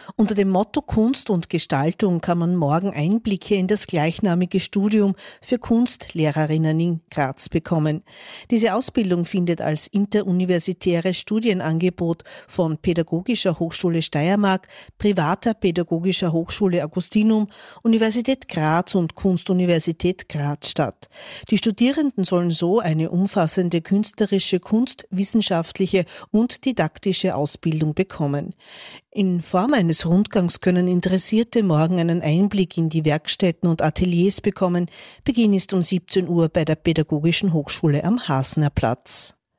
Unter dem Motto Kunst und Gestaltung kann man morgen Einblicke in das gleichnamige Studium für Kunstlehrerinnen in Graz bekommen. Diese Ausbildung findet als interuniversitäres Studienangebot von Pädagogischer Hochschule Steiermark, privater Pädagogischer Hochschule Augustinum, Universität Graz und Kunstuniversität Graz statt. Die Studierenden sollen so eine umfassende künstlerische, kunstwissenschaftliche und didaktische Ausbildung bekommen. In Form eines Rundgangs können Interessierte morgen einen Einblick in die Werkstätten und Ateliers bekommen. Beginn ist um 17 Uhr bei der Pädagogischen Hochschule am Hasner Platz.